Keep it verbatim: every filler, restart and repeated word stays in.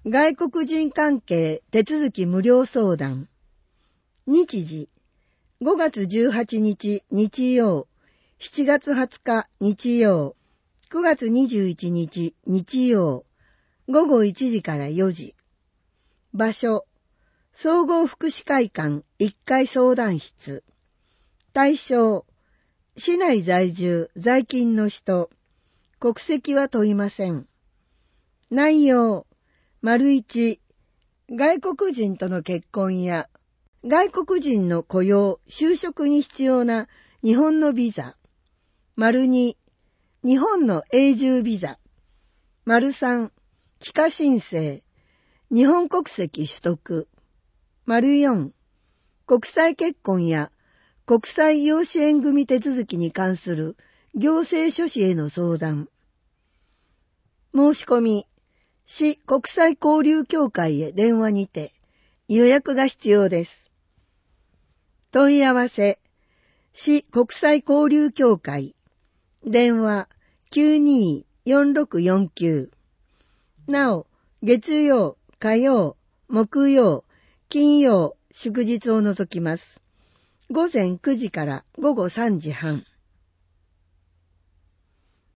外国人関係手続き無料相談。日時、ごがつじゅうはちにち日曜、しちがつはつか日曜、くがつにじゅういちにち日曜、ごごいちじからよじ。場所、総合福祉会館いっかい相談室。対象、市内在住在勤の人、国籍は問いません。内容、丸一、外国人との結婚や、外国人の雇用、就職に必要な日本のビザ。丸二、日本の永住ビザ。丸三、帰化申請、日本国籍取得。丸四、国際結婚や国際養子縁組手続きに関する行政書士への相談。申し込み、市国際交流協会へ電話にて予約が必要です。問い合わせ、市国際交流協会、電話 きゅうにーよんろくよんきゅう。なお、月曜、火曜、木曜、金曜、祝日を除きます。午前くじから午後さんじはん。